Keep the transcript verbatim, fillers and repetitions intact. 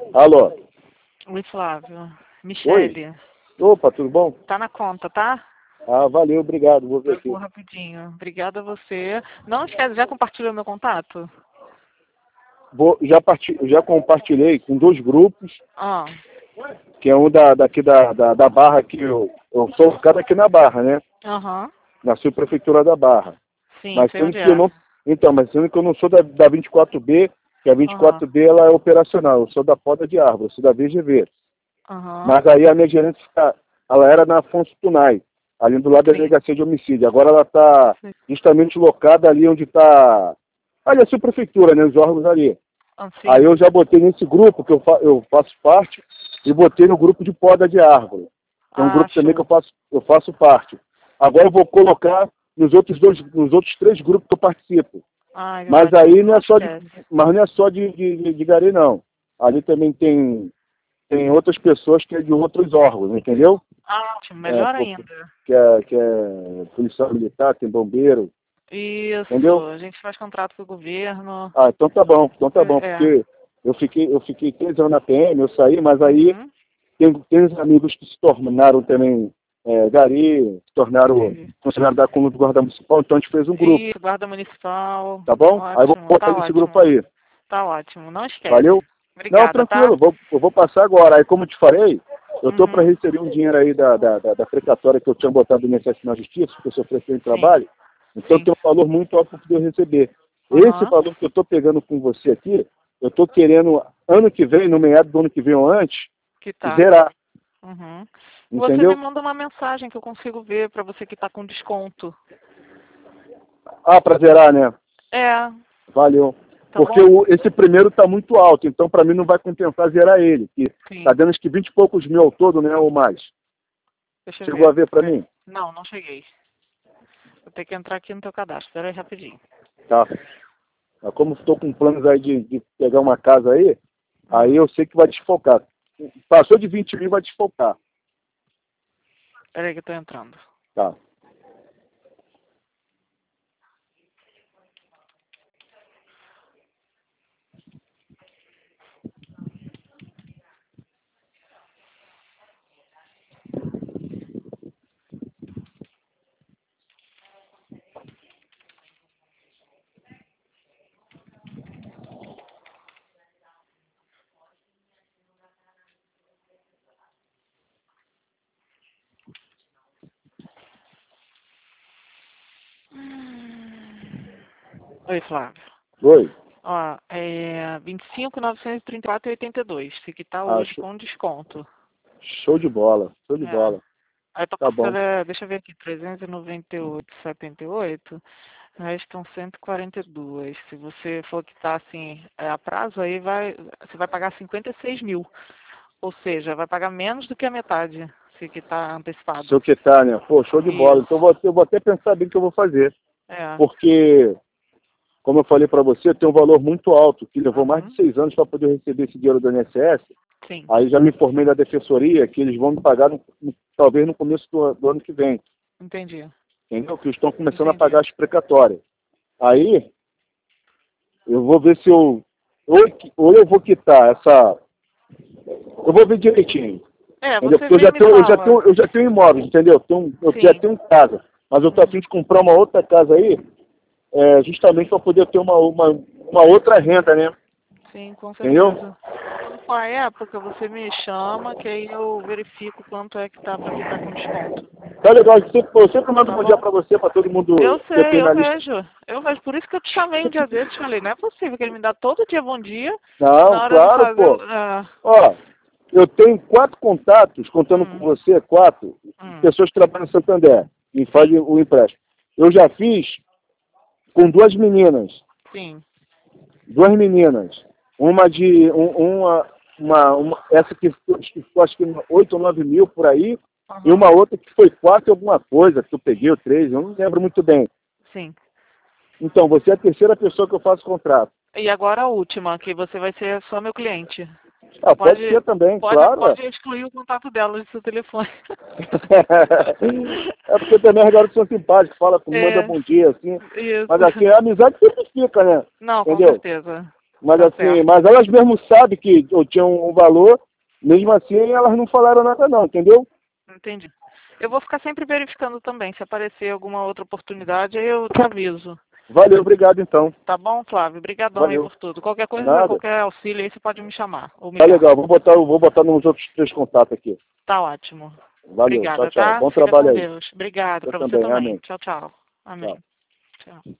Alô? Oi, Flávio. Michele. Oi? Opa, tudo bom? Tá na conta, tá? Ah, valeu, obrigado, vou ver Eu aqui. vou rapidinho. Obrigada a você. Não esquece, já compartilhou meu contato? Vou, já, parti, já compartilhei com dois grupos, Ah, que é um da, daqui da, da, da Barra, que eu, eu sou ficado aqui na Barra, né? aham. Na subprefeitura da Barra. Sim, Mas sei sendo onde que eu é. não. Então, mas sendo que eu não sou da, da vinte e quatro B, que a Aham, vinte e quatro B ela é operacional, eu sou da poda de árvore, eu sou da V G V. aham. Mas aí a minha gerente, fica- ela era na Afonso Tunai, ali do lado da Sim, delegacia de homicídio. Agora ela está sim. justamente locada ali onde está. Ali a subprefeitura, né? Os órgãos ali. Ah, Aí sim. eu já botei nesse grupo, que eu, fa eu faço parte, e botei no grupo de poda de árvore. Que é um Ah, grupo também que eu show. faço, eu faço parte. Agora eu vou colocar nos outros dois, nos outros três grupos que eu participo. Ai, Mas ótimo. aí não Não é só de, esquece. mas não é só de, de, de gari, não. Ali também tem, tem outras pessoas que é de outros órgãos, entendeu? Ah, ótimo. É, Melhor pô, ainda. que, é, que é policial militar, tem bombeiro, Isso. entendeu? A gente faz contrato com o governo. Ah, então tá bom, então tá bom, É. porque eu fiquei, eu fiquei quinze anos na P M, eu saí, mas aí Uhum. tem, tem uns amigos que se tornaram também é, gari, se tornaram Entendi. funcionários da Comuna do Guarda Municipal, então a gente fez um grupo, Isso, guarda municipal. tá bom? Aí eu vou Ótimo. botar Tá nesse grupo ótimo. aí, Tá ótimo. Não esquece. valeu? Não, Obrigada, tranquilo, tá? eu vou, eu vou passar agora. Aí como eu te falei, eu estou para Uhum. receber um dinheiro aí da, da, da, da precatória que eu tinha botado no I N S S na Justiça, porque eu sou prefeito de Sim, trabalho, então sim. tem um valor muito alto para poder receber. Esse Aham. valor que eu estou pegando com você aqui, eu estou querendo, ano que vem, no meado do ano que vem ou antes, Que tá. zerar, Uhum. Você me entendeu? manda uma mensagem que eu consigo ver pra você que tá com desconto. Ah, para zerar, né? É, Valeu. tá Porque bom? o, esse primeiro está muito alto, então para mim não vai compensar zerar ele, que está Sim. dando acho que vinte e poucos mil ao todo, né, ou mais. Deixa eu Chegou a ver. ver para Peraí. mim? Não, não cheguei. Vou ter que entrar aqui no teu cadastro. Peraí rapidinho. Tá. Mas como estou com planos aí de, de pegar uma casa aí, aí Hum. eu sei que vai desfocar. Passou de vinte mil, vai desfocar. Peraí que eu tô entrando. Tá. Oi, Flávio. Oi. Ó, é vinte e cinco, novecentos e trinta e quatro e oitenta e dois. Esse aqui tá Ah, hoje show, com desconto. show de bola. Show de É. bola. Aí tua Tá bom. parcela é, deixa eu ver aqui, trezentos e noventa e oito e setenta e oito, restam cento e quarenta e dois. Se você for quitar assim é, a prazo, aí vai, você vai pagar cinquenta e seis mil. Ou seja, vai pagar menos do que a metade, se quitar Sei o antecipado. que tá, né? Pô, show de bola. Então eu Isso. vou, eu vou até pensar bem o que eu vou fazer. É. Porque, como eu falei para você, tem um valor muito alto, que levou mais de Uhum. seis anos para poder receber esse dinheiro do I N S S. Sim, Aí já me informei da defensoria que eles vão me pagar no- no- talvez no começo do, do ano que vem. entendi. Entendeu? Que eles estão começando a Entendi. pagar as precatórias. Aí, eu vou ver se eu. Ou, ou eu vou quitar essa. Eu vou ver direitinho. É, Entendeu? você Porque eu vê e já me tenho, eu já fala. tenho, eu já tenho imóveis, entendeu? Eu, tenho, eu já Sim. tenho casa. Mas eu estou a fim Uhum. de comprar uma outra casa aí, é, justamente para poder ter uma, uma, uma outra renda, né? Sim, com Entendeu? certeza. Quando for a época, você me chama, que aí eu verifico quanto é que tá para quitar com desconto. Tá legal, eu sempre, eu sempre mando um Tá bom dia bom? para você, para todo mundo Eu que sei, tem eu na lista. vejo. Eu vejo. Por isso que eu te chamei um dia desses. Falei, não é possível que ele me dá todo dia bom dia. Não, Na hora de claro, fazer. pô. Ah, Ó, eu tenho quatro contatos, contando com hum, você, quatro, hum, pessoas que trabalham em Santander e sim, fazem o empréstimo. Eu já fiz com duas meninas, sim. duas meninas. Uma de, um, uma, uma, uma, essa que ficou acho que oito ou nove mil por aí, e Aham, uma outra que foi quatro e alguma coisa, que eu peguei, ou três, eu não lembro muito bem. sim. Então, você é a terceira pessoa que eu faço contrato. E agora a última, que você vai ser só meu cliente. Ah, pode Pode, ser também, pode, claro. Ué. pode excluir o contato dela do seu telefone. É porque também as garotas são simpáticas, fala, manda É, bom dia, assim. Mas isso. aqui a amizade sempre fica, né? Não, com Entendeu? certeza. Mas Tá assim, certo. mas elas mesmo sabem que eu tinha um valor, mesmo assim elas não falaram nada não, entendeu? Entendi. Eu vou ficar sempre verificando também. Se aparecer alguma outra oportunidade, eu te aviso. Valeu, obrigado então. Tá bom, Flávio? Obrigadão aí Valeu. por tudo. Qualquer coisa, Nada. qualquer auxílio aí, você pode me chamar ou me Tá ligar. legal, vou botar, vou botar nos outros três contatos aqui. Tá ótimo. Valeu, tchau, Obrigada, tchau. tá? Bom Fica trabalho com aí. Deus. Obrigada Você para você também, também. amém. Tchau, tchau. Tchau. Amém. Tchau.